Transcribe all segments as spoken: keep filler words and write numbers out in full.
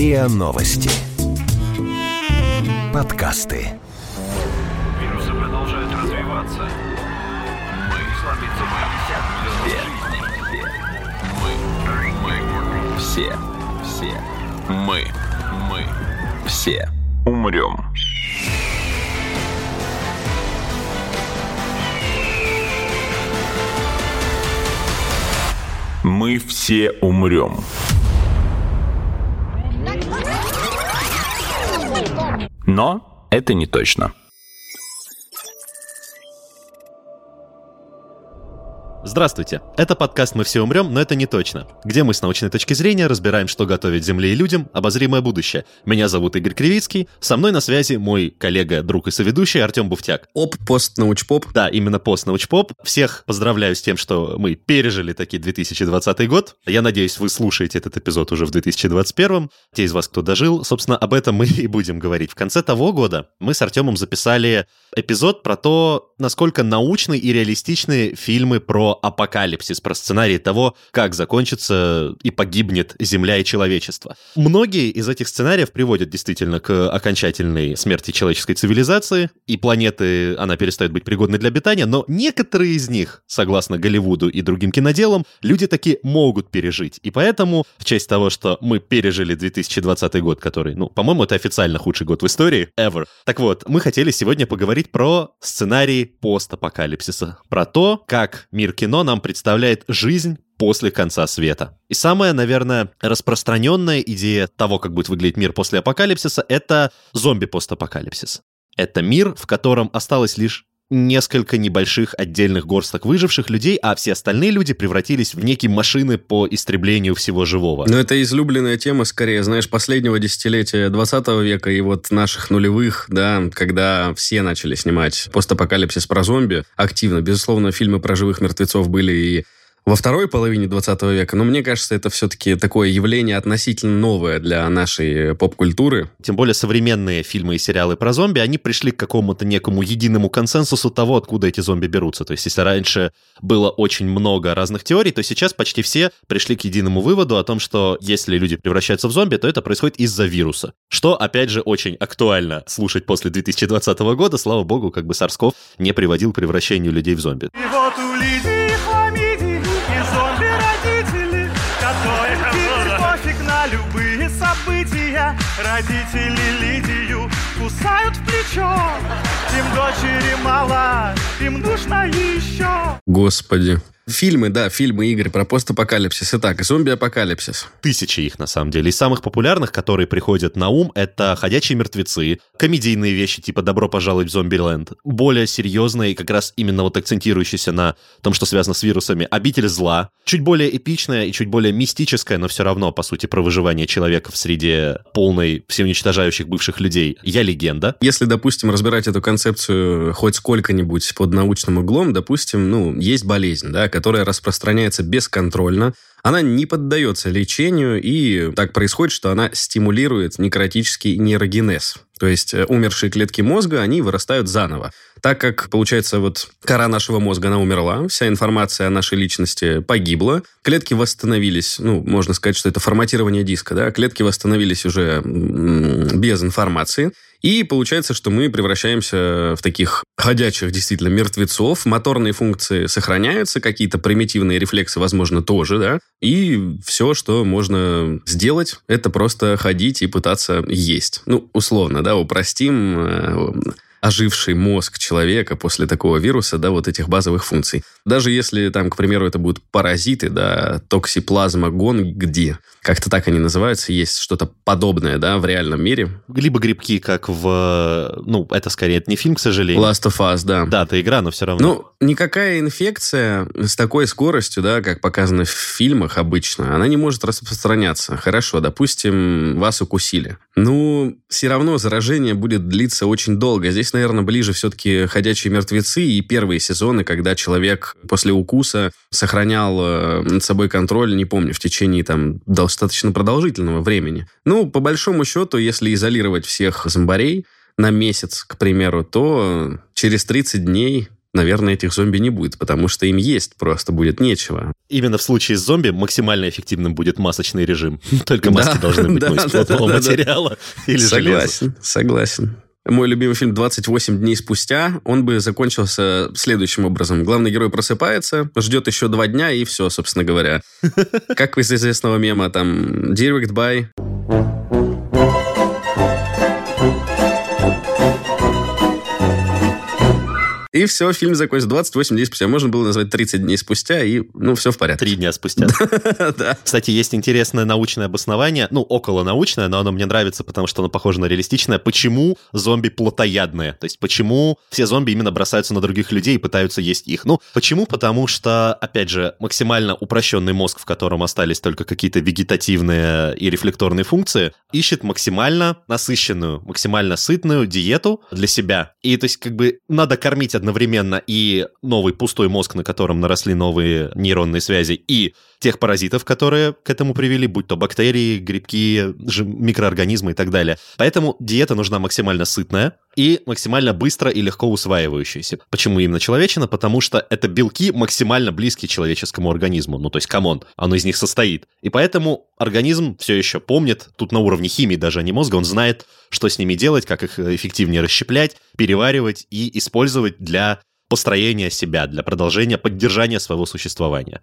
РИА Новости. Подкасты. Вирусы продолжают развиваться. Мы слабится мы. Все. Мы. Мы. Все. Мы. Мы. Все. Умрем. Мы все умрем. Но это не точно. Здравствуйте, это подкаст «Мы все умрем, но это не точно», где мы с научной точки зрения разбираем, что готовит Земле и людям обозримое будущее. Меня зовут Игорь Кривицкий, со мной на связи мой коллега, друг и соведущий Артем Буфтяк. Оп, пост-научпоп. Да, именно пост-научпоп. Всех поздравляю с тем, что мы пережили таки две тысячи двадцатый год. Я надеюсь, вы слушаете этот эпизод уже в две тысячи двадцать первом. Те из вас, кто дожил, собственно, об этом мы и будем говорить. В конце того года мы с Артемом записали эпизод про то, насколько научны и реалистичны фильмы про апокалипсис, про сценарий того, как закончится и погибнет Земля и человечество. Многие из этих сценариев приводят действительно к окончательной смерти человеческой цивилизации, и планеты, она перестает быть пригодной для обитания, но некоторые из них, согласно Голливуду и другим киноделам, люди таки могут пережить. И поэтому, в честь того, что мы пережили две тысячи двадцатый год, который, ну, по-моему, это официально худший год в истории, ever. Так вот, мы хотели сегодня поговорить про сценарий постапокалипсиса, про то, как мир кино нам представляет жизнь после конца света. И самая, наверное, распространенная идея того, как будет выглядеть мир после апокалипсиса, это зомби-постапокалипсис. Это мир, в котором осталось лишь несколько небольших отдельных горсток выживших людей, а все остальные люди превратились в некие машины по истреблению всего живого. Но это излюбленная тема, скорее, знаешь, последнего десятилетия двадцатого века и вот наших нулевых, да, когда все начали снимать постапокалипсис про зомби активно. Безусловно, фильмы про живых мертвецов были и во второй половине двадцатого века, но мне кажется, это все-таки такое явление относительно новое для нашей поп-культуры. Тем более современные фильмы и сериалы про зомби, они пришли к какому-то некому единому консенсусу того, откуда эти зомби берутся. То есть, если раньше было очень много разных теорий, то сейчас почти все пришли к единому выводу о том, что если люди превращаются в зомби, то это происходит из-за вируса. Что, опять же, очень актуально слушать после две тысячи двадцатого года. Слава богу, как бы SARS-CoV не приводил к превращению людей в зомби. И вот у Лидии хламидии и зомби-родители, которым пофиг на любые события. Родители Лидию кусают в плечо, им дочери мало, им нужно еще. Господи. Фильмы, да, фильмы, Игорь, про постапокалипсис. Итак, зомби-апокалипсис. Тысячи их, на самом деле. Из самых популярных, которые приходят на ум, это «Ходячие мертвецы», комедийные вещи типа «Добро пожаловать в Зомбиленд», более серьезные, как раз именно вот акцентирующиеся на том, что связано с вирусами, «Обитель зла», чуть более эпичная и чуть более мистическая, но все равно, по сути, про выживание человека в среде полной всеуничтожающих бывших людей «Я легенда». Если, допустим, разбирать эту концепцию хоть сколько-нибудь под научным углом, допустим, ну, есть болезнь, да, которая распространяется бесконтрольно, она не поддается лечению, и так происходит, что она стимулирует некротический нейрогенез. То есть умершие клетки мозга, они вырастают заново. Так как, получается, вот кора нашего мозга, она умерла, вся информация о нашей личности погибла, клетки восстановились, ну, можно сказать, что это форматирование диска, да, клетки восстановились уже без информации, и получается, что мы превращаемся в таких ходячих, действительно, мертвецов, моторные функции сохраняются, какие-то примитивные рефлексы, возможно, тоже, да, и все, что можно сделать, это просто ходить и пытаться есть. Ну, условно, да, упростим оживший мозг человека после такого вируса, да, вот этих базовых функций. Даже если там, к примеру, это будут паразиты, да, токсиплазма гонги, как-то так они называются, есть что-то подобное, да, в реальном мире. Либо грибки, как в... Ну, это скорее, это не фильм, к сожалению. Last of Us, да. Да, это игра, но все равно. Ну, никакая инфекция с такой скоростью, да, как показано в фильмах обычно, она не может распространяться. Хорошо, допустим, вас укусили. Ну, все равно заражение будет длиться очень долго. Здесь, наверное, ближе все-таки «Ходячие мертвецы» и первые сезоны, когда человек после укуса сохранял над собой контроль, не помню, в течение там достаточно продолжительного времени. Ну, по большому счету, если изолировать всех зомбарей на месяц, к примеру, то через тридцать дней наверное, этих зомби не будет, потому что им есть просто будет нечего. Именно в случае с зомби максимально эффективным будет масочный режим. Только маски Да, должны быть да, ну, из да, плотного да, да. материала или железа. Согласен, согласен. Мой любимый фильм «двадцать восемь дней спустя», он бы закончился следующим образом. Главный герой просыпается, ждет еще два дня, и все, собственно говоря. Как из известного мема, там, «Direct by...» И все, фильм закончился двадцать восемь дней спустя. Можно было назвать тридцать дней спустя, и, ну, все в порядке. Три дня спустя. Да. Кстати, есть интересное научное обоснование, ну, околонаучное, но оно мне нравится, потому что оно похоже на реалистичное. Почему зомби плотоядные? То есть, почему все зомби именно бросаются на других людей и пытаются есть их? Ну, почему? Потому что, опять же, максимально упрощенный мозг, в котором остались только какие-то вегетативные и рефлекторные функции, ищет максимально насыщенную, максимально сытную диету для себя. И, то есть, как бы, надо кормить одновременно и новый пустой мозг, на котором наросли новые нейронные связи, и тех паразитов, которые к этому привели, будь то бактерии, грибки, микроорганизмы и так далее. Поэтому диета нужна максимально сытная и максимально быстро и легко усваивающаяся. Почему именно человечина? Потому что это белки максимально близкие человеческому организму. Ну, то есть, камон, оно из них состоит. И поэтому организм все еще помнит, тут на уровне химии даже, а не мозга, он знает, что с ними делать, как их эффективнее расщеплять, переваривать и использовать для построения себя, для продолжения, поддержания своего существования.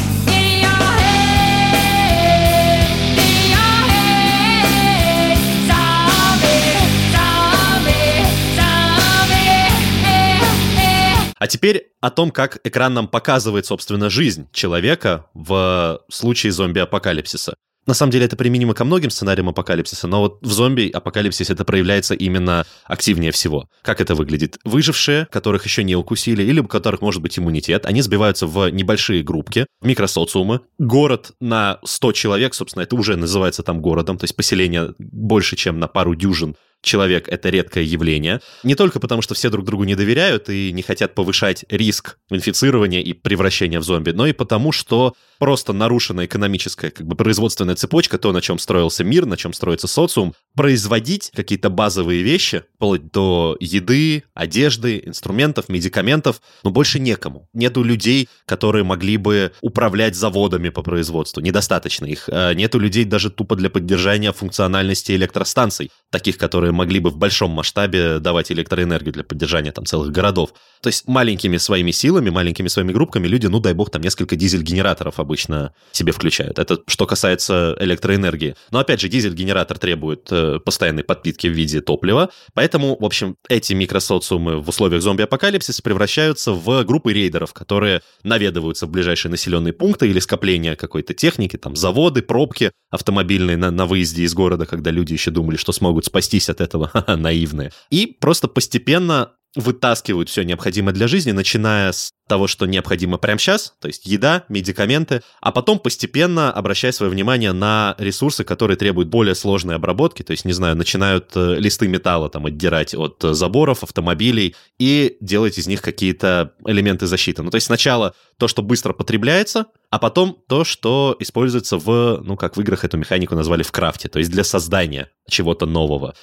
А теперь о том, как экран нам показывает, собственно, жизнь человека в случае зомби-апокалипсиса. На самом деле это применимо ко многим сценариям апокалипсиса, но вот в зомби-апокалипсисе это проявляется именно активнее всего. Как это выглядит? Выжившие, которых еще не укусили, или у которых может быть иммунитет, они сбиваются в небольшие группки, микросоциумы. Город на сто человек, собственно, это уже называется там городом, то есть поселение больше, чем на пару дюжин человек — это редкое явление. Не только потому, что все друг другу не доверяют и не хотят повышать риск инфицирования и превращения в зомби, но и потому, что просто нарушена экономическая, как бы, производственная цепочка, то, на чем строился мир, на чем строится социум, производить какие-то базовые вещи, вплоть до еды, одежды, инструментов, медикаментов, но больше некому. Нету людей, которые могли бы управлять заводами по производству. Недостаточно их. Нету людей даже тупо для поддержания функциональности электростанций, таких, которые могли бы в большом масштабе давать электроэнергию для поддержания там целых городов. То есть маленькими своими силами, маленькими своими группками люди, ну дай бог, там несколько дизель-генераторов обычно себе включают. Это что касается электроэнергии. Но опять же, дизель-генератор требует э, постоянной подпитки в виде топлива, поэтому, в общем, эти микросоциумы в условиях зомби-апокалипсиса превращаются в группы рейдеров, которые наведываются в ближайшие населенные пункты или скопления какой-то техники, там заводы, пробки автомобильные на, на выезде из города, когда люди еще думали, что смогут спастись от этого, наивные. И просто постепенно вытаскивают все необходимое для жизни, начиная с того, что необходимо прямо сейчас, то есть еда, медикаменты, а потом постепенно обращая свое внимание на ресурсы, которые требуют более сложной обработки, то есть, не знаю, начинают листы металла там отдирать от заборов, автомобилей и делать из них какие-то элементы защиты. Ну, то есть сначала то, что быстро потребляется, а потом то, что используется в, ну, как в играх эту механику назвали в крафте, то есть для создания чего-то нового.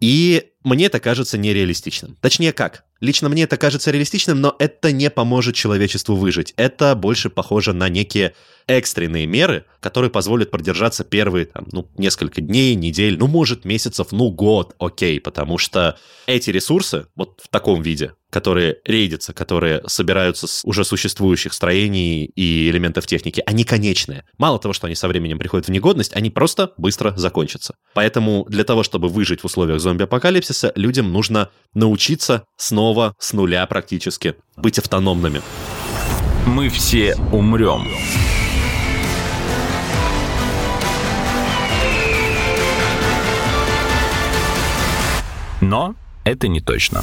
И мне это кажется нереалистичным. Точнее, как? Лично мне это кажется реалистичным, но это не поможет человечеству выжить. Это больше похоже на некие экстренные меры, которые позволят продержаться первые, там, ну, несколько дней, недель, ну, может, месяцев, ну, год, окей, потому что эти ресурсы, вот в таком виде, которые рейдятся, которые собираются с уже существующих строений и элементов техники, они конечные. Мало того, что они со временем приходят в негодность, они просто быстро закончатся. Поэтому для того, чтобы выжить в условиях зомби-апокалипсиса, людям нужно научиться снова с нуля практически быть автономными. Мы все умрем. Но это не точно.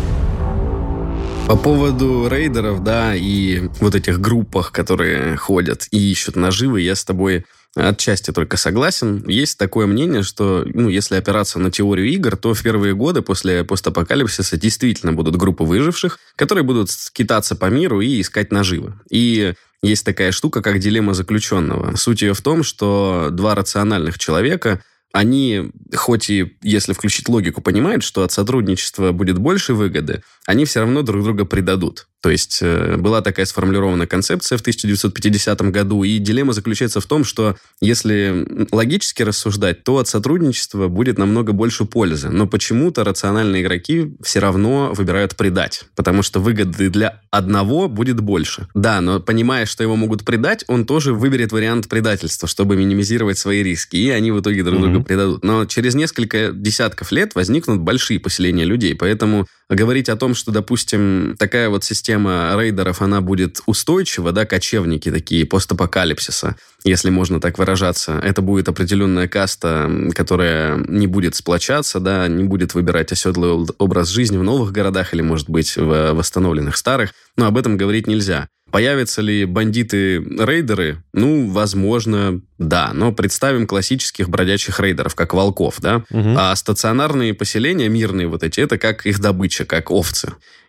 По поводу рейдеров, да, и вот этих группах, которые ходят и ищут наживы, я с тобой отчасти только согласен. Есть такое мнение, что, ну, если опираться на теорию игр, то в первые годы после постапокалипсиса действительно будут группы выживших, которые будут скитаться по миру и искать наживы. И есть такая штука, как дилемма заключенного. Суть ее в том, что два рациональных человека, они, хоть и, если включить логику, понимают, что от сотрудничества будет больше выгоды, они все равно друг друга предадут. То есть э, была такая сформулирована концепция в тысяча девятьсот пятидесятом году, и дилемма заключается в том, что если логически рассуждать, то от сотрудничества будет намного больше пользы. Но почему-то рациональные игроки все равно выбирают предать, потому что выгоды для одного будет больше. Да, но понимая, что его могут предать, он тоже выберет вариант предательства, чтобы минимизировать свои риски, и они в итоге друг друга mm-hmm. предадут. Но через несколько десятков лет возникнут большие поселения людей, поэтому говорить о том, что, допустим, такая вот система рейдеров, она будет устойчива, да, кочевники такие, постапокалипсиса, если можно так выражаться, это будет определенная каста, которая не будет сплочаться, да, не будет выбирать оседлый образ жизни в новых городах или, может быть, в восстановленных старых, но об этом говорить нельзя. Появятся ли бандиты-рейдеры? Ну, возможно, да. Но представим классических бродячих рейдеров, как волков, да? Угу. А стационарные поселения, мирные вот эти, это как их добыча, как овцы.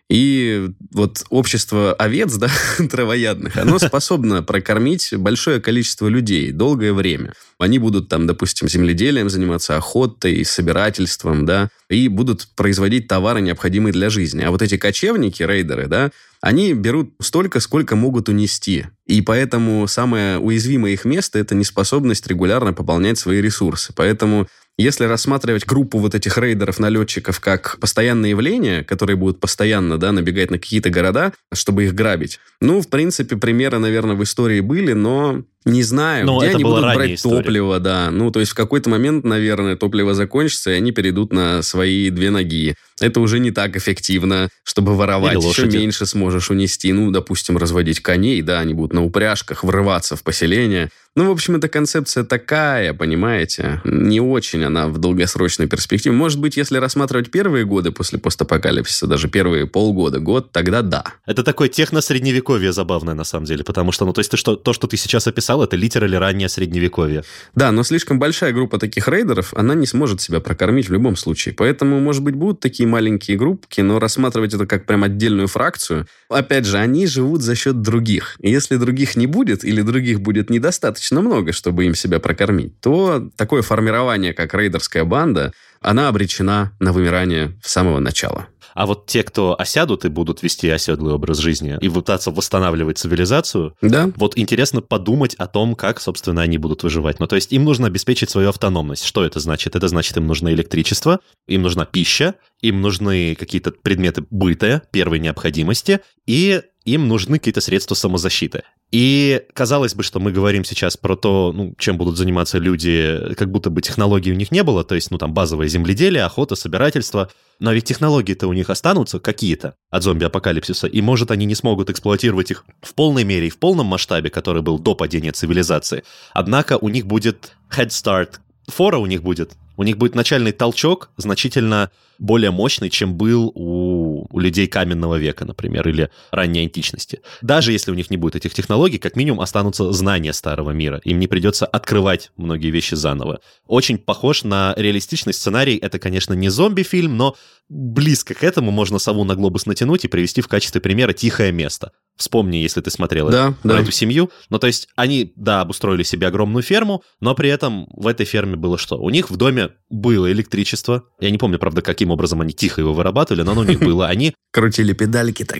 И вот общество овец, да, травоядных, оно способно прокормить большое количество людей долгое время. Они будут там, допустим, земледелием заниматься, охотой, собирательством, да, и будут производить товары, необходимые для жизни. А вот эти кочевники, рейдеры, да, они берут столько, сколько могут унести. И поэтому самое уязвимое их место – это неспособность регулярно пополнять свои ресурсы. Поэтому если рассматривать группу вот этих рейдеров-налетчиков как постоянное явление, которые будут постоянно, да, набегать на какие-то города, чтобы их грабить, ну, в принципе, примеры, наверное, в истории были, но не знаю, но где они будут брать история. Топливо, да. Ну, то есть в какой-то момент, наверное, топливо закончится, и они перейдут на свои две ноги. Это уже не так эффективно, чтобы воровать. Еще меньше сможешь унести. Ну, допустим, разводить коней, да, они будут на упряжках врываться в поселение. Ну, в общем, эта концепция такая, понимаете, не очень она в долгосрочной перспективе. Может быть, если рассматривать первые годы после постапокалипсиса, даже первые полгода, год, тогда да. Это такое техно-средневековье забавное, на самом деле, потому что, ну, то есть ты что, то, что ты сейчас описал, это литерально раннее средневековье. Да, но слишком большая группа таких рейдеров, она не сможет себя прокормить в любом случае. Поэтому, может быть, будут такие маленькие группки, но рассматривать это как прям отдельную фракцию. Опять же, они живут за счет других. И если других не будет, или других будет недостаточно много, чтобы им себя прокормить, то такое формирование, как рейдерская банда, она обречена на вымирание с самого начала. А вот те, кто осядут и будут вести оседлый образ жизни и пытаться восстанавливать цивилизацию, да. Вот интересно подумать о том, как, собственно, они будут выживать. Ну, то есть им нужно обеспечить свою автономность. Что это значит? Это значит, им нужно электричество, им нужна пища, им нужны какие-то предметы быта, первой необходимости, и им нужны какие-то средства самозащиты. И казалось бы, что мы говорим сейчас про то, ну, чем будут заниматься люди, как будто бы технологий у них не было, то есть, ну, там, базовое земледелие, охота, собирательство, но ведь технологии-то у них останутся какие-то от зомби-апокалипсиса, и, может, они не смогут эксплуатировать их в полной мере и в полном масштабе, который был до падения цивилизации. Однако у них будет head start, фора у них будет, у них будет начальный толчок значительно более мощный, чем был у, у людей каменного века, например, или ранней античности. Даже если у них не будет этих технологий, как минимум останутся знания старого мира. Им не придется открывать многие вещи заново. Очень похож на реалистичный сценарий. Это, конечно, не зомби-фильм, но близко к этому. Можно сову на глобус натянуть и привести в качестве примера «Тихое место». Вспомни, если ты смотрел да, это, да. про эту семью. Ну, то есть они, да, обустроили себе огромную ферму, но при этом в этой ферме было что? У них в доме было электричество. Я не помню, правда, каким образом они тихо его вырабатывали, но оно у них было. Они крутили педальки так.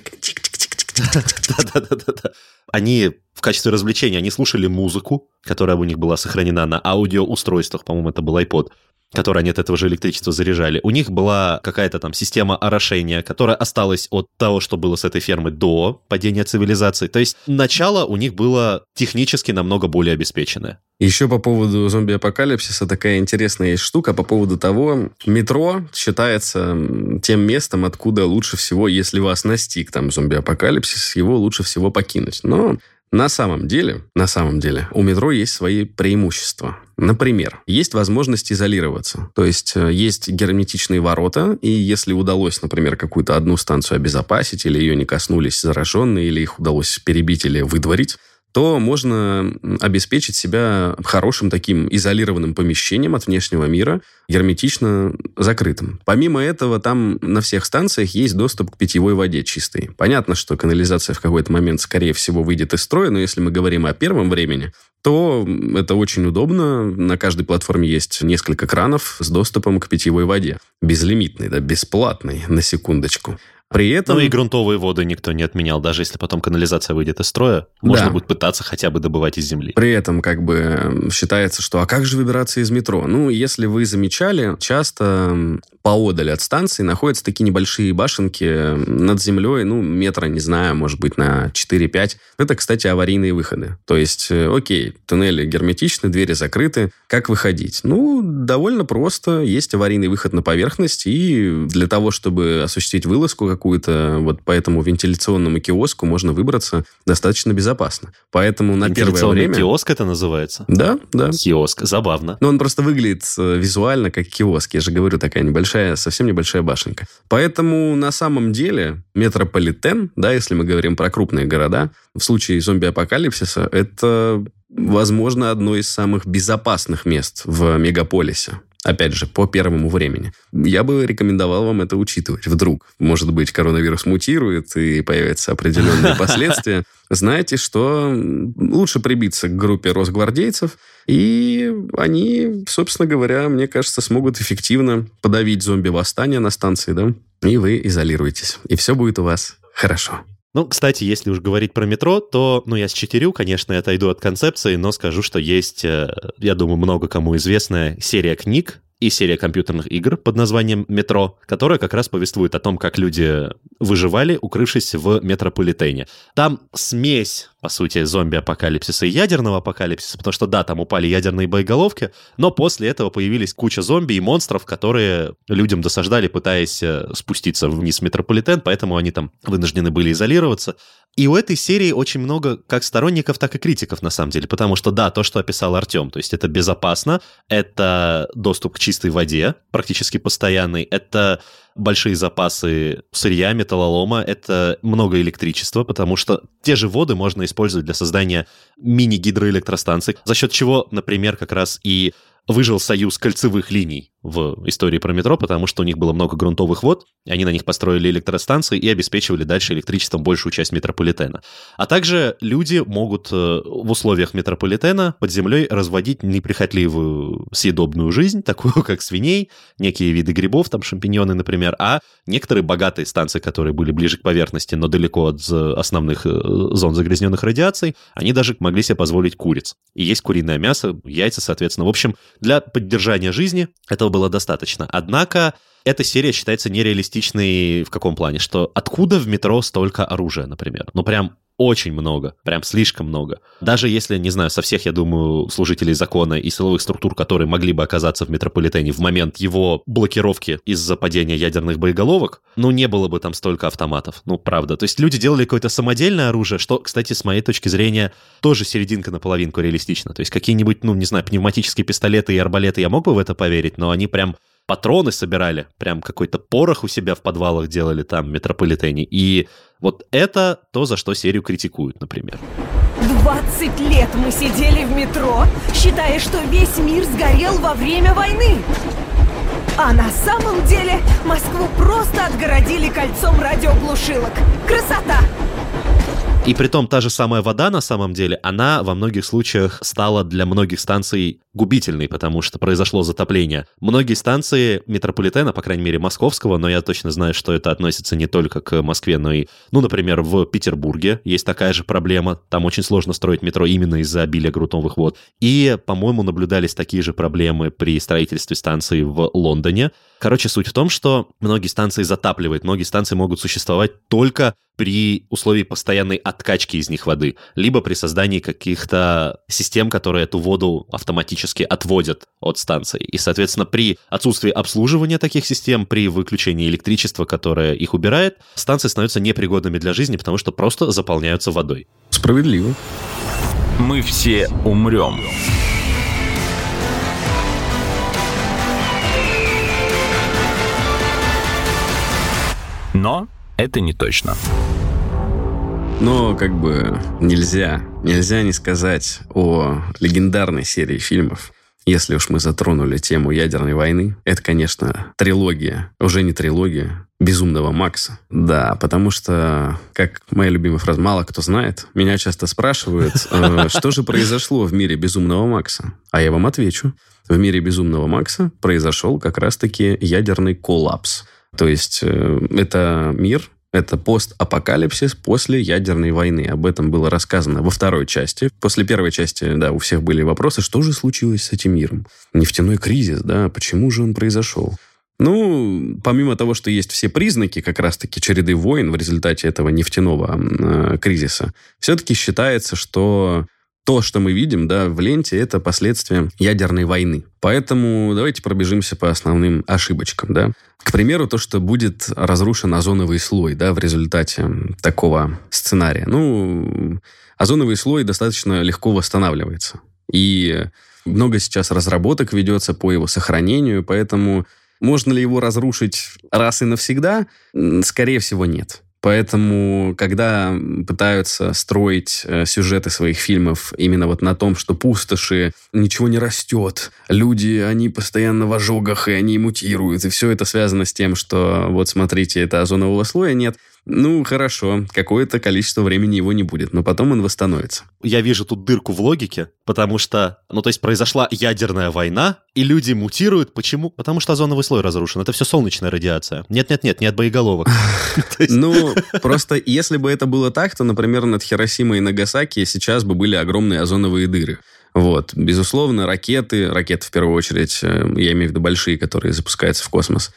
Да-да-да. Они в качестве развлечения, они слушали музыку, которая у них была сохранена на аудиоустройствах, по-моему, это был iPod, которые они от этого же электричества заряжали. У них была какая-то там система орошения, которая осталась от того, что было с этой фермы до падения цивилизации. То есть начало у них было технически намного более обеспеченное. Еще по поводу зомби-апокалипсиса такая интересная есть штука по поводу того, метро считается тем местом, откуда лучше всего, если вас настиг там зомби-апокалипсис, его лучше всего покинуть. Но на самом деле, на самом деле, у метро есть свои преимущества. Например, есть возможность изолироваться. То есть, есть герметичные ворота, и если удалось, например, какую-то одну станцию обезопасить, или ее не коснулись зараженные, или их удалось перебить или выдворить, то можно обеспечить себя хорошим таким изолированным помещением от внешнего мира, герметично закрытым. Помимо этого, там на всех станциях есть доступ к питьевой воде чистой. Понятно, что канализация в какой-то момент, скорее всего, выйдет из строя, но если мы говорим о первом времени, то это очень удобно. На каждой платформе есть несколько кранов с доступом к питьевой воде. Безлимитный, да, бесплатный, на секундочку. При этом... Ну и грунтовые воды никто не отменял. Даже если потом канализация выйдет из строя, можно Да. будет пытаться хотя бы добывать из земли. При этом как бы считается, что а как же выбираться из метро? Ну, если вы замечали, часто поодаль от станции находятся такие небольшие башенки над землей, ну, метра, не знаю, может быть, на четыре-пять. Это, кстати, аварийные выходы. То есть, окей, туннели герметичны, двери закрыты. Как выходить? Ну, довольно просто. Есть аварийный выход на поверхность, и для того, чтобы осуществить вылазку какую-то, вот по этому вентиляционному киоску можно выбраться достаточно безопасно. Поэтому на первое Вентиляционный время... киоск это называется? Да, да. Киоск, забавно. Но он просто выглядит визуально как киоск. Я же говорю, такая небольшая, совсем небольшая башенка. Поэтому на самом деле метрополитен, да, если мы говорим про крупные города, в случае зомби-апокалипсиса, это, возможно, одно из самых безопасных мест в мегаполисе. Опять же, по первому времени. Я бы рекомендовал вам это учитывать. Вдруг, может быть, коронавирус мутирует и появятся определенные последствия. Знаете, что лучше прибиться к группе росгвардейцев, и они, собственно говоря, мне кажется, смогут эффективно подавить зомби-восстание на станции, да? И вы изолируетесь. И все будет у вас хорошо. Ну, кстати, если уж говорить про метро, то, ну, я считерю, конечно, я отойду от концепции, но скажу, что есть, я думаю, много кому известная серия книг и серия компьютерных игр под названием «Метро», которая как раз повествует о том, как люди выживали, укрывшись в метрополитене. Там смесь, по сути, зомби-апокалипсиса и ядерного апокалипсиса, потому что, да, там упали ядерные боеголовки, но после этого появились куча зомби и монстров, которые людям досаждали, пытаясь спуститься вниз в метрополитен, поэтому они там вынуждены были изолироваться. И у этой серии очень много как сторонников, так и критиков, на самом деле, потому что, да, то, что описал Артем, то есть это безопасно, это доступ к чистой воде, практически постоянный, это большие запасы сырья, металлолома, это много электричества, потому что те же воды можно использовать для создания мини-гидроэлектростанций, за счет чего, например, как раз и выжил союз кольцевых линий в истории про метро, потому что у них было много грунтовых вод, и они на них построили электростанции и обеспечивали дальше электричеством большую часть метрополитена. А также люди могут в условиях метрополитена под землей разводить неприхотливую съедобную жизнь, такую как свиней, некие виды грибов, там шампиньоны, например, а некоторые богатые станции, которые были ближе к поверхности, но далеко от основных зон загрязненных радиацией, они даже могли себе позволить куриц. И есть куриное мясо, яйца, соответственно. В общем, для поддержания жизни этого было достаточно. Однако эта серия считается нереалистичной в каком плане? Что откуда в метро столько оружия, например? Ну, прям очень много, прям слишком много. Даже если, не знаю, со всех, я думаю, служителей закона и силовых структур, которые могли бы оказаться в метрополитене в момент его блокировки из-за падения ядерных боеголовок, ну, не было бы там столько автоматов. Ну, правда. То есть люди делали какое-то самодельное оружие, что, кстати, с моей точки зрения, тоже серединка на половинку реалистично. То есть какие-нибудь, ну, не знаю, пневматические пистолеты и арбалеты, я мог бы в это поверить, но они прям патроны собирали, прям какой-то порох у себя в подвалах делали там в метрополитене. И вот это то, за что серию критикуют, например. двадцать лет мы сидели в метро, считая, что весь мир сгорел во время войны. А на самом деле Москву просто отгородили кольцом радиоглушилок. Красота! И притом та же самая вода, на самом деле, она во многих случаях стала для многих станций губительной, потому что произошло затопление. Многие станции метрополитена, по крайней мере, московского, но я точно знаю, что это относится не только к Москве, но и, ну, например, в Петербурге есть такая же проблема. Там очень сложно строить метро именно из-за обилия грунтовых вод. И, по-моему, наблюдались такие же проблемы при строительстве станции в Лондоне. Короче, суть в том, что многие станции затапливают, многие станции могут существовать только при условии постоянной откачки из них воды, либо при создании каких-то систем, которые эту воду автоматически отводят от станции. И, соответственно, при отсутствии обслуживания таких систем, при выключении электричества, которое их убирает, станции становятся непригодными для жизни, потому что просто заполняются водой. Справедливо. Мы все умрем. Но это не точно. Но как бы нельзя, нельзя не сказать о легендарной серии фильмов. Если уж мы затронули тему ядерной войны, это, конечно, трилогия, уже не трилогия, «Безумного Макса». Да, потому что, как моя любимая фраза, мало кто знает, меня часто спрашивают, что же произошло в мире «Безумного Макса». А я вам отвечу. В мире «Безумного Макса» произошел как раз-таки ядерный коллапс. То есть это мир, Это постапокалипсис после ядерной войны. Об этом было рассказано во второй части. После первой части, да, у всех были вопросы, что же случилось с этим миром? Нефтяной кризис, да, почему же он произошел? Ну, помимо того, что есть все признаки как раз-таки череды войн в результате этого нефтяного э, кризиса, все-таки считается, что то, что мы видим, да, в ленте, это последствия ядерной войны. Поэтому давайте пробежимся по основным ошибочкам, да. К примеру, то, что будет разрушен озоновый слой, да, в результате такого сценария. Ну, озоновый слой достаточно легко восстанавливается. И много сейчас разработок ведется по его сохранению, поэтому можно ли его разрушить раз и навсегда? Скорее всего, нет. Поэтому, когда пытаются строить э, сюжеты своих фильмов именно вот на том, что пустоши, ничего не растет, люди, они постоянно в ожогах, и они мутируют, и все это связано с тем, что, вот смотрите, это озонового слоя нет. Ну, хорошо, какое-то количество времени его не будет, но потом он восстановится. Я вижу тут дырку в логике, потому что, ну, то есть произошла ядерная война, и люди мутируют. Почему? Потому что озоновый слой разрушен. Это все солнечная радиация. Нет-нет-нет, не от боеголовок. Ну, просто если бы это было так, то, например, над Хиросимой и Нагасаки сейчас бы были огромные озоновые дыры. Вот. Безусловно, ракеты, ракеты в первую очередь, я имею в виду большие, которые запускаются в космос,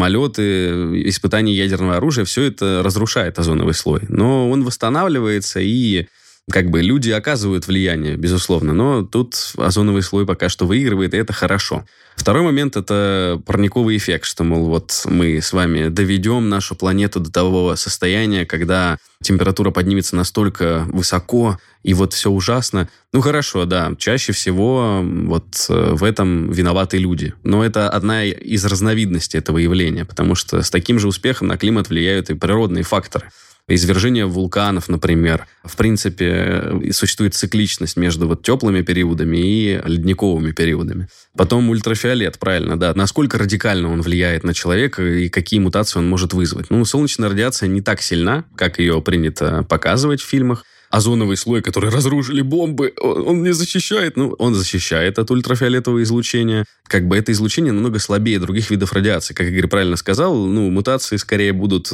самолеты, испытания ядерного оружия, все это разрушает озоновый слой. Но он восстанавливается, и как бы люди оказывают влияние, безусловно. Но тут озоновый слой пока что выигрывает, и это хорошо. Второй момент – это парниковый эффект, что, мол, вот мы с вами доведем нашу планету до того состояния, когда температура поднимется настолько высоко, и вот все ужасно. Ну, хорошо, да, чаще всего вот в этом виноваты люди. Но это одна из разновидностей этого явления, потому что с таким же успехом на климат влияют и природные факторы. Извержение вулканов, например. В принципе, существует цикличность между вот теплыми периодами и ледниковыми периодами. Потом ультрафиолет, правильно, да. Насколько радикально он влияет на человека и какие мутации он может вызвать. Ну, солнечная радиация не так сильна, как ее принято показывать в фильмах. Озоновый слой, который разрушили бомбы, он не защищает. Ну, он защищает от ультрафиолетового излучения. Как бы это излучение намного слабее других видов радиации. Как Игорь правильно сказал, ну, мутации скорее будут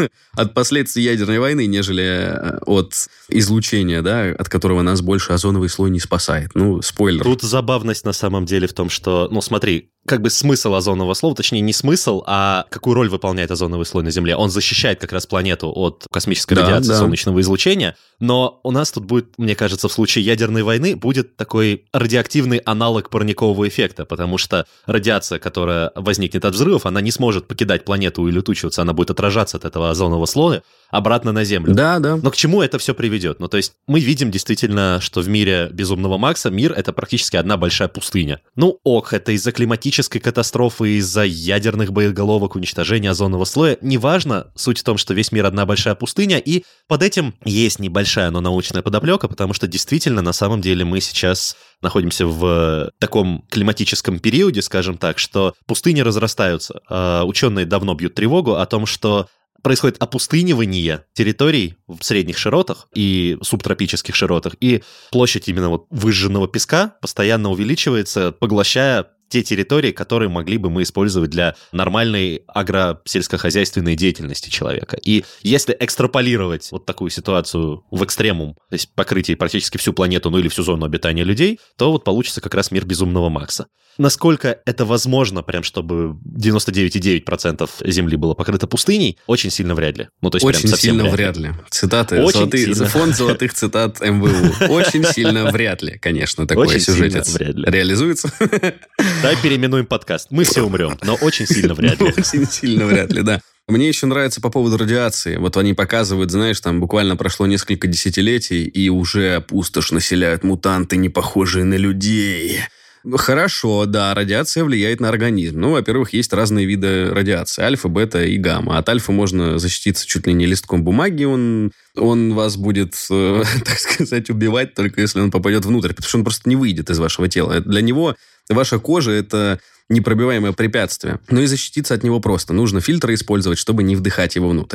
от последствий ядерной войны, нежели от излучения, да, от которого нас больше озоновый слой не спасает. Ну, спойлер. Тут забавность на самом деле в том, что, ну, смотри, как бы смысл озонового слоя, точнее, не смысл, а какую роль выполняет озоновый слой на Земле. Он защищает как раз планету от космической да, радиации, да. солнечного излучения, но у нас тут будет, мне кажется, в случае ядерной войны будет такой радиоактивный аналог парникового эффекта, потому что радиация, которая возникнет от взрывов, она не сможет покидать планету и улетучиваться, она будет отражаться от этого озонового слоя обратно на Землю. Да, да. Но к чему это все приведет? Ну, то есть мы видим действительно, что в мире Безумного Макса мир — это практически одна большая пустыня. Ну, ок, это из-за климатической катастрофы, из-за ядерных боеголовок, уничтожения озонового слоя. Неважно, суть в том, что весь мир одна большая пустыня, и под этим есть небольшая, но научная подоплека, потому что действительно, на самом деле, мы сейчас находимся в таком климатическом периоде, скажем так, что пустыни разрастаются. Ученые давно бьют тревогу о том, что происходит опустынивание территорий в средних широтах и субтропических широтах, и площадь именно вот выжженного песка постоянно увеличивается, поглощая те территории, которые могли бы мы использовать для нормальной агросельскохозяйственной деятельности человека. И если экстраполировать вот такую ситуацию в экстремум, то есть покрытие практически всю планету, ну или всю зону обитания людей, то вот получится как раз мир Безумного Макса. Насколько это возможно, прям чтобы девяносто девять целых девять десятых процента Земли было покрыто пустыней, очень сильно вряд ли. Ну, то есть очень прям сильно вряд ли. Цитаты, золотые, фонд золотых цитат эм вэ у. Очень сильно вряд ли, конечно, такой сюжетец реализуется. Давай переименуем подкаст. Мы все умрем, но очень сильно вряд ли. Очень сильно вряд ли, да. Мне еще нравится по поводу радиации. Вот они показывают, знаешь, там буквально прошло несколько десятилетий, и уже пустошь населяют мутанты, не похожие на людей. Хорошо, да, радиация влияет на организм. Ну, во-первых, есть разные виды радиации. Альфа, бета и гамма. От альфа можно защититься чуть ли не листком бумаги. Он, он вас будет, э, так сказать, убивать, только если он попадет внутрь. Потому что он просто не выйдет из вашего тела. Для него ваша кожа – это непробиваемое препятствие. Но и защититься от него просто. Нужно фильтры использовать, чтобы не вдыхать его внутрь.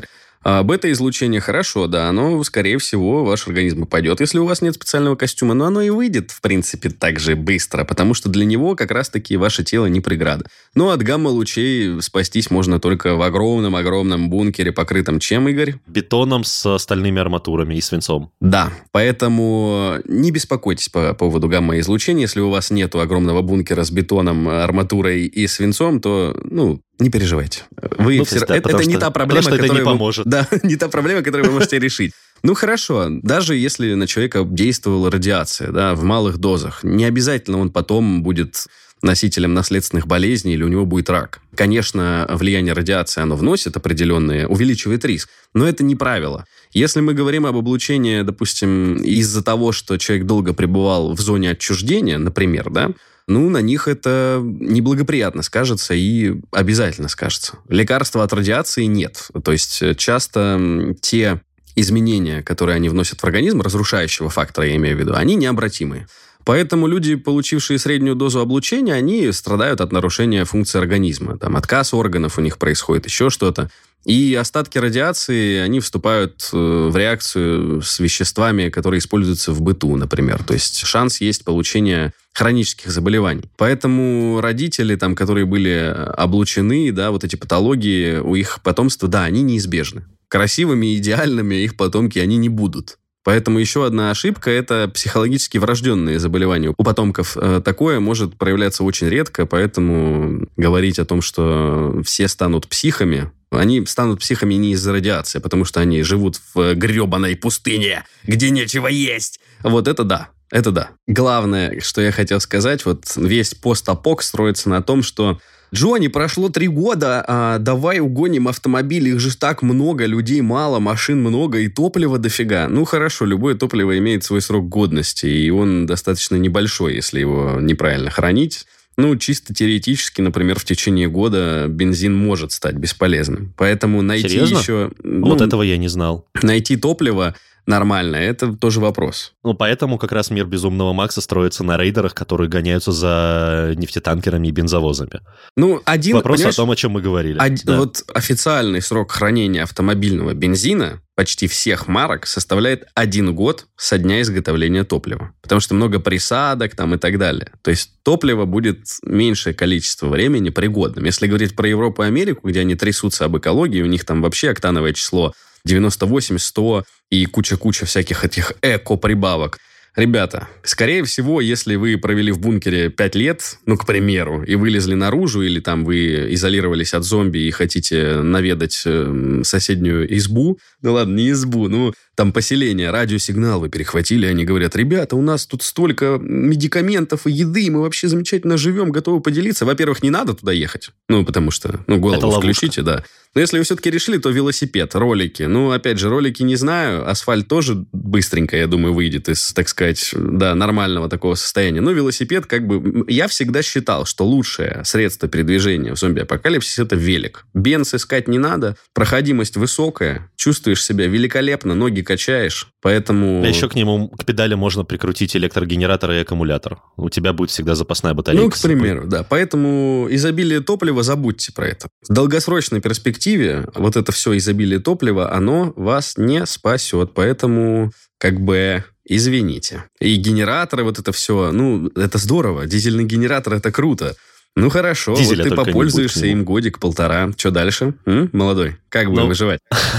А бета-излучение хорошо, да, оно, скорее всего, в ваш организм попадет, если у вас нет специального костюма, но оно и выйдет, в принципе, так же быстро, потому что для него как раз-таки ваше тело не преграда. Но от гамма-лучей спастись можно только в огромном-огромном бункере, покрытом чем, Игорь? Бетоном с стальными арматурами и свинцом. Да, поэтому не беспокойтесь по поводу гамма-излучения. Если у вас нет огромного бункера с бетоном, арматурой и свинцом, то, ну, не переживайте. Вы ну, все... да, это это что, не та проблема, потому что которая... это не поможет. Вы... Да, не та проблема, которую вы можете решить. Ну, хорошо, даже если на человека действовала радиация, да, в малых дозах, не обязательно он потом будет носителем наследственных болезней или у него будет рак. Конечно, влияние радиации оно вносит определенные, увеличивает риск, но это не правило. Если мы говорим об облучении, допустим, из-за того, что человек долго пребывал в зоне отчуждения, например, да, ну, на них это неблагоприятно скажется и обязательно скажется. Лекарства от радиации нет. То есть часто те изменения, которые они вносят в организм, разрушающего фактора, я имею в виду, они необратимые. Поэтому люди, получившие среднюю дозу облучения, они страдают от нарушения функции организма. Там отказ органов у них происходит, еще что-то. И остатки радиации, они вступают в реакцию с веществами, которые используются в быту, например. То есть шанс есть получения хронических заболеваний. Поэтому родители, там, которые были облучены, да, вот эти патологии у их потомства, да, они неизбежны. Красивыми, идеальными их потомки они не будут. Поэтому еще одна ошибка – это психологически врожденные заболевания. У потомков такое может проявляться очень редко, поэтому говорить о том, что все станут психами, они станут психами не из-за радиации, потому что они живут в гребаной пустыне, где нечего есть. Вот это да. Это да. Главное, что я хотел сказать, вот весь постапок строится на том, что Джонни, прошло три года, а давай угоним автомобили, их же так много, людей мало, машин много и топлива дофига. Ну хорошо, любое топливо имеет свой срок годности, и он достаточно небольшой, если его неправильно хранить. Ну, чисто теоретически, например, в течение года бензин может стать бесполезным. Поэтому найти Серьезно? еще... Ну, вот этого я не знал. Найти топливо нормально, это тоже вопрос. Ну, поэтому как раз мир Безумного Макса строится на рейдерах, которые гоняются за нефтетанкерами и бензовозами. Ну, один... Вопрос о том, о чем мы говорили. Од... Да. Вот официальный срок хранения автомобильного бензина почти всех марок составляет один год со дня изготовления топлива. Потому что много присадок там и так далее. То есть топливо будет меньшее количество времени пригодным. Если говорить про Европу и Америку, где они трясутся об экологии, у них там вообще октановое число девяносто восемь, сто и куча-куча всяких этих эко-прибавок. Ребята, скорее всего, если вы провели в бункере пять лет, ну, к примеру, и вылезли наружу, или там вы изолировались от зомби и хотите наведать э, соседнюю избу, ну ладно, не избу, ну, там поселение, радиосигнал вы перехватили, они говорят, ребята, у нас тут столько медикаментов и еды, мы вообще замечательно живем, готовы поделиться. Во-первых, не надо туда ехать, ну, потому что, ну, голову включите, да. Но если вы все-таки решили, то велосипед, ролики. Ну, опять же, ролики не знаю, асфальт тоже быстренько, я думаю, выйдет из, так сказать, да, нормального такого состояния. Но велосипед, как бы, я всегда считал, что лучшее средство передвижения в зомби-апокалипсисе – это велик. Бенз искать не надо, проходимость высокая, чувствуешь себя великолепно, ноги качаешь, поэтому... А еще к нему, к педали можно прикрутить электрогенератор и аккумулятор. У тебя будет всегда запасная батарейка. Ну, к примеру, да. Поэтому изобилие топлива, забудьте про это. В долгосрочной перспективе вот это все изобилие топлива, оно вас не спасет. Поэтому, как бы, извините. И генераторы, вот это все, ну, это здорово. Дизельный генератор, это круто. Ну, хорошо, Дизеля вот ты попользуешься не им годик-полтора. Что дальше? М? Молодой, как будем ну... выживать?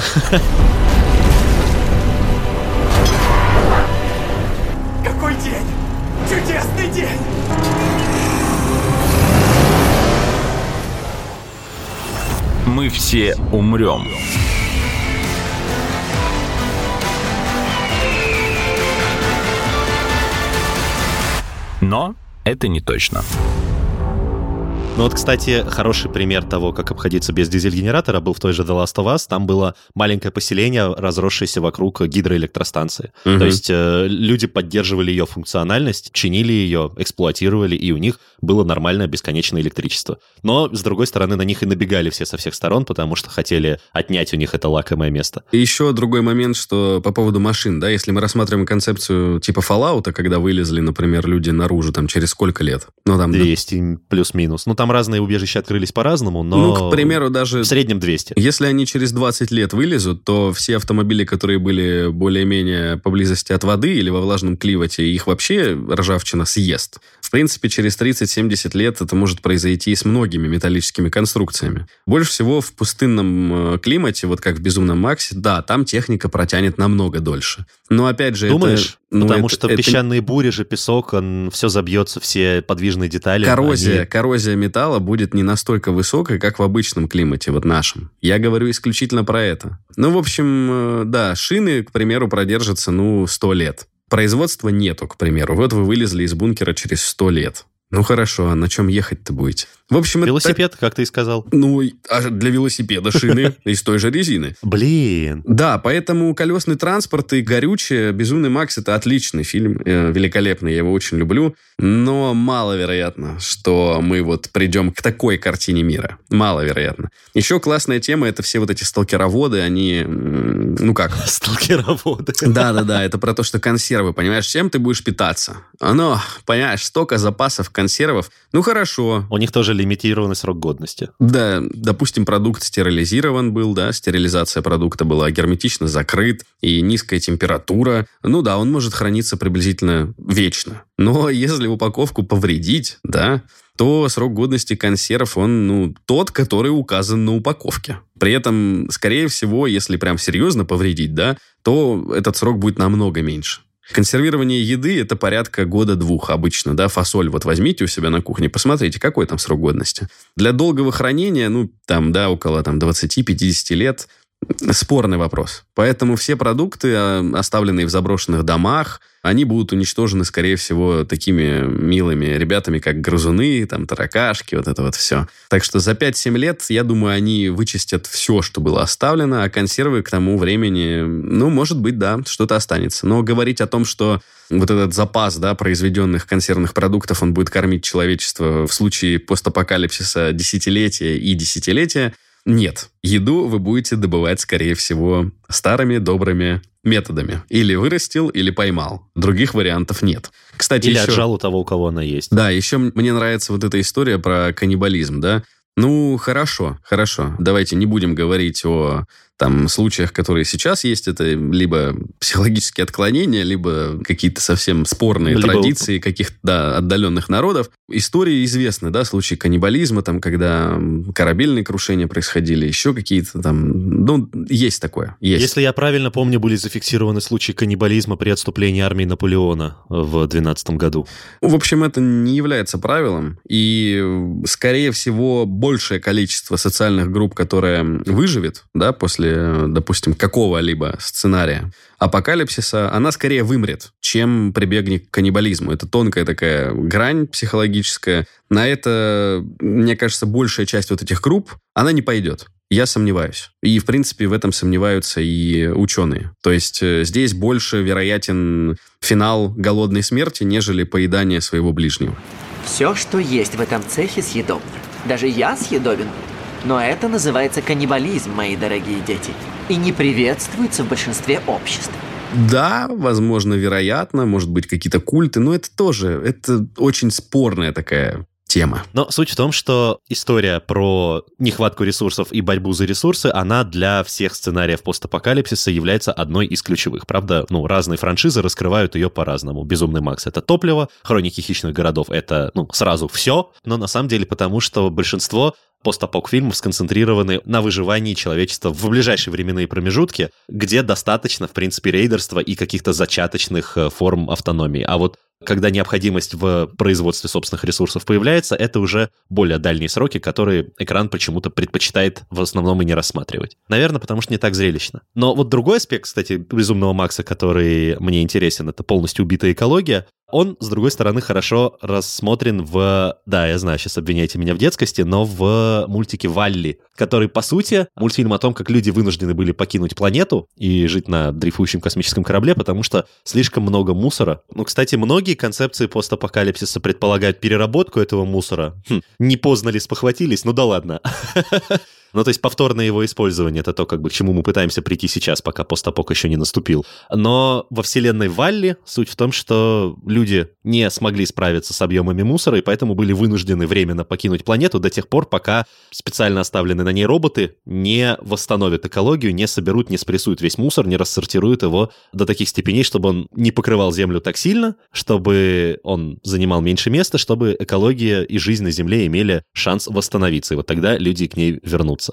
Какой день! Чудесный день! Мы все умрем. Но это не точно. Ну вот, кстати, хороший пример того, как обходиться без дизель-генератора, был в той же The Last of Us. Там было маленькое поселение, разросшееся вокруг гидроэлектростанции. Угу. То есть э, люди поддерживали ее функциональность, чинили ее, эксплуатировали, и у них было нормальное бесконечное электричество. Но, с другой стороны, на них и набегали все со всех сторон, потому что хотели отнять у них это лакомое место. И еще другой момент, что по поводу машин, да, если мы рассматриваем концепцию типа Fallout, когда вылезли, например, люди наружу, там, через сколько лет? Ну, там, двести плюс-минус. Ну, там там разные убежища открылись по-разному, но... Ну, к примеру, даже... В среднем двести. Если они через двадцать лет вылезут, то все автомобили, которые были более-менее поблизости от воды или во влажном климате, их вообще ржавчина съест. В принципе, через тридцать-семьдесят лет это может произойти и с многими металлическими конструкциями. Больше всего в пустынном климате, вот как в «Безумном Максе», да, там техника протянет намного дольше. Но опять же... Думаешь? Это, ну, Потому это, что это... песчаные бури же, песок, он все забьется, все подвижные детали. Коррозия, они... коррозия металла будет не настолько высокой, как в обычном климате, вот нашем. Я говорю исключительно про это. Ну, в общем, да, шины, к примеру, продержатся, ну, сто лет. Производства нету, к примеру. Вот вы вылезли из бункера через сто лет. Ну, хорошо, а на чем ехать-то будете? В общем, велосипед, это... как ты и сказал. Ну, а для велосипеда шины из той же резины. Блин. Да, поэтому «Колесный транспорт» и «Горючее», «Безумный Макс» — это отличный фильм, великолепный, я его очень люблю, но маловероятно, что мы вот придем к такой картине мира. Маловероятно. Еще классная тема — это все вот эти сталкероводы, они, ну как? Сталкероводы. Да-да-да, это про то, что консервы, понимаешь, чем ты будешь питаться? Оно, понимаешь, столько запасов консервов, ну хорошо. У них тоже лимитированный срок годности. Да, допустим, продукт стерилизирован был, да, стерилизация продукта была герметично закрыт, и низкая температура. Ну да, он может храниться приблизительно вечно. Но если упаковку повредить, да, то срок годности консерв, он, ну, тот, который указан на упаковке. При этом, скорее всего, если прям серьезно повредить, да, то этот срок будет намного меньше. Консервирование еды – это порядка года-двух обычно, да, фасоль вот возьмите у себя на кухне, посмотрите, какой там срок годности. Для долгого хранения, ну, там, да, около там двадцать-пятьдесят лет, спорный вопрос. Поэтому все продукты, оставленные в заброшенных домах, они будут уничтожены, скорее всего, такими милыми ребятами, как грызуны, там, таракашки, вот это вот все. Так что за пять-семь лет, я думаю, они вычистят все, что было оставлено, а консервы к тому времени, ну, может быть, да, что-то останется. Но говорить о том, что вот этот запас, да, произведенных консервных продуктов, он будет кормить человечество в случае постапокалипсиса десятилетия и десятилетия, нет. Еду вы будете добывать, скорее всего, старыми добрыми методами. Или вырастил, или поймал. Других вариантов нет. Кстати, или еще... отжал у того, у кого она есть. Да, еще мне нравится вот эта история про каннибализм, да. Ну, хорошо, хорошо. Давайте не будем говорить о там случаях, которые сейчас есть. Это либо психологические отклонения, либо какие-то совсем спорные либо... традиции каких-то, да, отдаленных народов. Истории известны, да, случаи каннибализма, там, когда корабельные крушения происходили, еще какие-то там... Ну, есть такое, есть. Если я правильно помню, были зафиксированы случаи каннибализма при отступлении армии Наполеона в двенадцатом году. В общем, это не является правилом. И, скорее всего, большее количество социальных групп, которое выживет, да, после, допустим, какого-либо сценария апокалипсиса, она скорее вымрет, чем прибегнет к каннибализму. Это тонкая такая грань психологическая. На это, мне кажется, большая часть вот этих групп, она не пойдет. Я сомневаюсь. И, в принципе, в этом сомневаются и ученые. То есть здесь больше вероятен финал голодной смерти, нежели поедание своего ближнего. Все, что есть в этом цехе, съедобно. Даже я съедобен. Но это называется каннибализм, мои дорогие дети. И не приветствуется в большинстве обществ. Да, возможно, вероятно, может быть, какие-то культы, но это тоже, это очень спорная такая тема. Но суть в том, что история про нехватку ресурсов и борьбу за ресурсы, она для всех сценариев постапокалипсиса является одной из ключевых. Правда, ну, разные франшизы раскрывают ее по-разному. «Безумный Макс» — это топливо, «Хроники хищных городов» — это, ну, сразу все, но на самом деле потому, что большинство постапок-фильмов сконцентрированы на выживании человечества в ближайшие временные промежутки, где достаточно, в принципе, рейдерства и каких-то зачаточных форм автономии. А вот когда необходимость в производстве собственных ресурсов появляется, это уже более дальние сроки, которые экран почему-то предпочитает в основном и не рассматривать. Наверное, потому что не так зрелищно. Но вот другой аспект, кстати, «Безумного Макса», который мне интересен, это полностью убитая экология. Он, с другой стороны, хорошо рассмотрен в... Да, я знаю, сейчас обвиняете меня в детскости, но в мультике «Валли», который, по сути, мультфильм о том, как люди вынуждены были покинуть планету и жить на дрейфующем космическом корабле, потому что слишком много мусора. Ну, кстати, многие концепции постапокалипсиса предполагают переработку этого мусора. Хм, не поздно ли спохватились? Ну да ладно. Ну, то есть повторное его использование — это то, как бы, к чему мы пытаемся прийти сейчас, пока постапок еще не наступил. Но во вселенной Валли суть в том, что люди не смогли справиться с объемами мусора, и поэтому были вынуждены временно покинуть планету до тех пор, пока специально оставленные на ней роботы не восстановят экологию, не соберут, не спрессуют весь мусор, не рассортируют его до таких степеней, чтобы он не покрывал Землю так сильно, чтобы он занимал меньше места, чтобы экология и жизнь на Земле имели шанс восстановиться. И вот тогда люди к ней вернутся.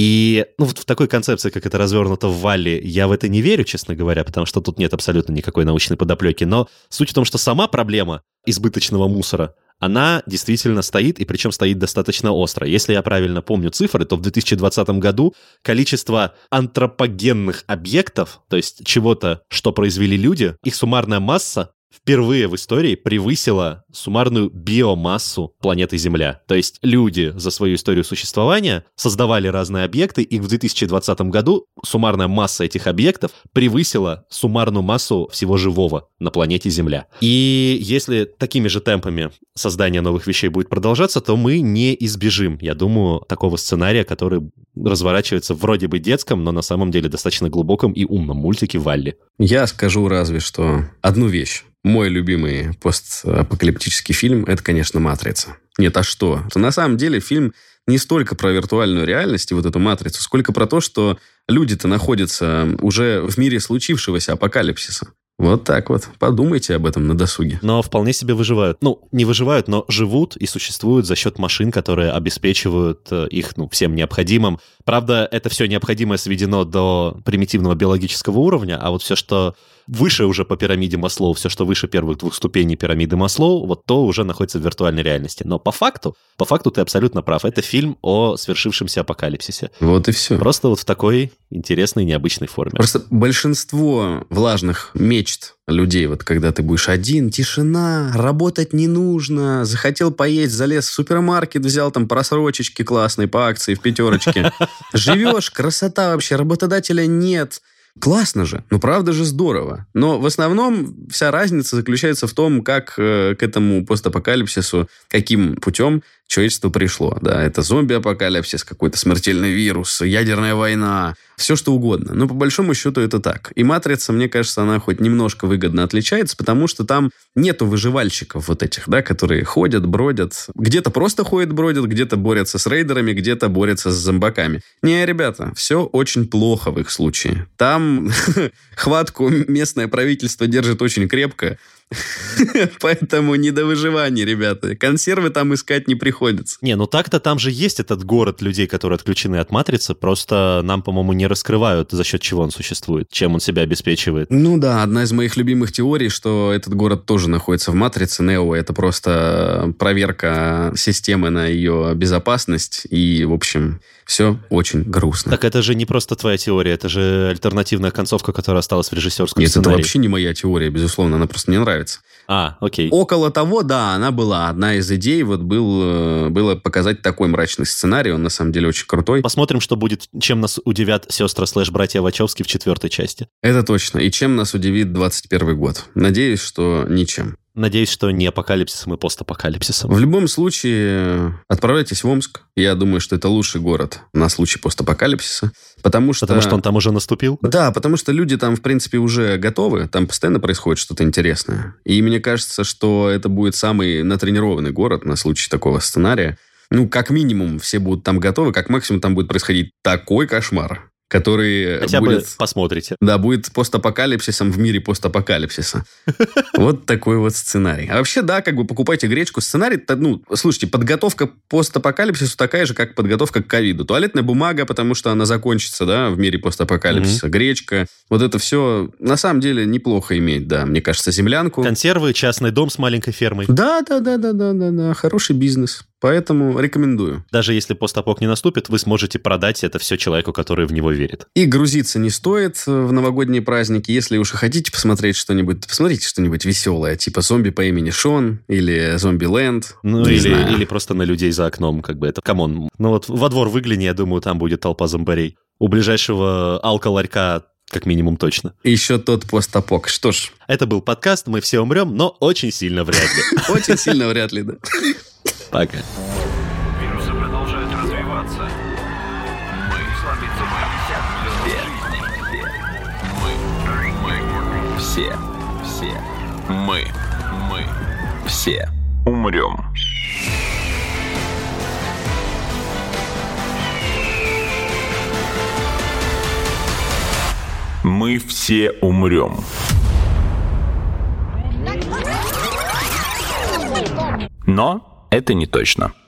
И ну, вот в такой концепции, как это развернуто в Валли, я в это не верю, честно говоря, потому что тут нет абсолютно никакой научной подоплеки. Но суть в том, что сама проблема избыточного мусора, она действительно стоит, и причем стоит достаточно остро. Если я правильно помню цифры, то в две тысячи двадцатом году количество антропогенных объектов, то есть чего-то, что произвели люди, их суммарная масса впервые в истории превысила суммарную биомассу планеты Земля. То есть люди за свою историю существования создавали разные объекты, и в две тысячи двадцатом году суммарная масса этих объектов превысила суммарную массу всего живого на планете Земля. И если такими же темпами создание новых вещей будет продолжаться, то мы не избежим, я думаю, такого сценария, который разворачивается вроде бы детском, но на самом деле достаточно глубоком и умном мультике Валли. Я скажу разве что одну вещь. Мой любимый постапокалиптический фильм – это, конечно, «Матрица». Нет, а что? На самом деле фильм не столько про виртуальную реальность и вот эту матрицу, сколько про то, что люди-то находятся уже в мире случившегося апокалипсиса. Вот так вот. Подумайте об этом на досуге. Но вполне себе выживают. Ну, не выживают, но живут и существуют за счет машин, которые обеспечивают их, ну, всем необходимым. Правда, это все необходимое сведено до примитивного биологического уровня, а вот все, что выше уже по пирамиде Маслоу, все, что выше первых двух ступеней пирамиды Маслоу, вот то уже находится в виртуальной реальности. Но по факту, по факту ты абсолютно прав. Это фильм о свершившемся апокалипсисе. Вот и все. Просто вот в такой интересной, необычной форме. Просто большинство влажных мечт людей, вот когда ты будешь один, тишина, работать не нужно, захотел поесть, залез в супермаркет, взял там просрочечки классные по акции в пятерочке. Живешь, красота вообще, работодателя нет. Классно же, ну правда же здорово. Но в основном вся разница заключается в том, как э, к этому постапокалипсису, каким путем человечество пришло. Да, это зомби-апокалипсис, какой-то смертельный вирус, ядерная война, все что угодно. Но по большому счету это так. И «Матрица», мне кажется, она хоть немножко выгодно отличается, потому что там нету выживальщиков вот этих, да, которые ходят, бродят. Где-то просто ходят, бродят, где-то борются с рейдерами, где-то борются с зомбаками. Не, ребята, все очень плохо в их случае. Там хватку местное правительство держит очень крепко. Поэтому не до выживания, ребята. Консервы там искать не приходится. Не, ну так-то там же есть этот город людей, которые отключены от матрицы, просто нам, по-моему, не раскрывают, за счет чего он существует, чем он себя обеспечивает. Ну да, одна из моих любимых теорий, что этот город тоже находится в матрице. Нео — это просто проверка системы на ее безопасность. И, в общем, все очень грустно. Так это же не просто твоя теория, это же альтернативная концовка, которая осталась в режиссерском Нет, сценарии. это вообще не моя теория, безусловно, она просто мне нравится. А, окей. Около того, да, она была. Одна из идей вот был, было показать такой мрачный сценарий. Он, на самом деле, очень крутой. Посмотрим, что будет, чем нас удивят сестры слэш-братья Вачовски в четвертой части. Это точно. И чем нас удивит двадцать первый год. Надеюсь, что ничем. Надеюсь, что не апокалипсисом и постапокалипсисом. В любом случае, отправляйтесь в Омск. Я думаю, что это лучший город на случай постапокалипсиса. Потому что... Потому что он там уже наступил? Да, потому что люди там, в принципе, уже готовы. Там постоянно происходит что-то интересное. И мне кажется, что это будет самый натренированный город на случай такого сценария. Ну, как минимум, все будут там готовы. Как максимум, там будет происходить такой кошмар, который Хотя будет... бы посмотрите. Да, будет постапокалипсисом в мире постапокалипсиса. Вот такой вот сценарий. А вообще, да, как бы покупайте гречку. Сценарий, ну, слушайте, подготовка к постапокалипсису такая же, как подготовка к ковиду. Туалетная бумага, потому что она закончится, да, в мире постапокалипсиса. Mm-hmm. Гречка. Вот это все, на самом деле, неплохо иметь, да. Мне кажется, землянку. Консервы, частный дом с маленькой фермой. Да, да, да, да, да, да, да. Хороший бизнес. Поэтому рекомендую. Даже если постапок не наступит, вы сможете продать это все человеку, который в него верит. И грузиться не стоит в новогодние праздники. Если уж и хотите посмотреть что-нибудь, посмотрите что-нибудь веселое, типа «Зомби по имени Шон» или «Зомби-ленд». Ну, или, или просто на людей за окном, как бы это, камон. Ну вот во двор выгляни, я думаю, там будет толпа зомбарей. У ближайшего алко-ларька как минимум точно. И еще тот постапок. Что ж. Это был подкаст «Мы все умрем», но очень сильно вряд ли. Очень сильно вряд ли, да. Пока. Вирусы продолжают развиваться. все, все, мы, мы, все умрем. Мы все умрем. Но это не точно.